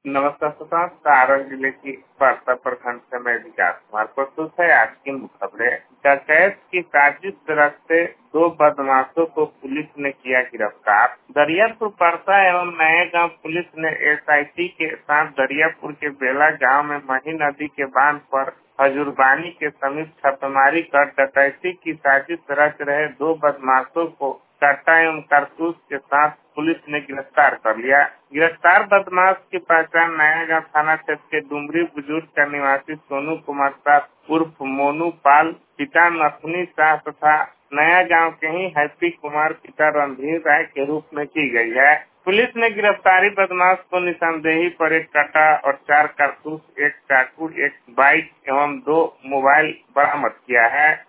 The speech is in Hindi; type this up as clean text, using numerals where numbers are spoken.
नमस्कार सुशांत, सारण जिले की परसा प्रखंड से मैं विकास कुमार प्रस्तुत है आज की मुख्य खबरें। डकैत की साजिश रचते दो बदमाशों को पुलिस ने किया गिरफ्तार। दरियापुर परसा एवं नए गांव पुलिस ने एसआईटी के साथ दरियापुर के बेला गांव में मही नदी के बांध पर हजूरबानी के समीप छापेमारी कर डकैती की साजिश रच रहे दो बदमाशों को कट्टा एवं कारतूस के साथ पुलिस ने गिरफ्तार कर लिया। गिरफ्तार बदमाश की पहचान नयागांव थाना क्षेत्र के डुमरी बुजुर्ग का निवासी सोनू कुमार शाह उर्फ मोनू पाल पिता नथुनी शाह तथा नया गांव के ही हैप्पी कुमार पिता रणधीर राय के रूप में की गई है। पुलिस ने गिरफ्तारी बदमाश को निशानदेही पर एक कट्टा और 4 कारतूस, एक चाकू, एक बाइक एवं 2 मोबाइल बरामद किया है।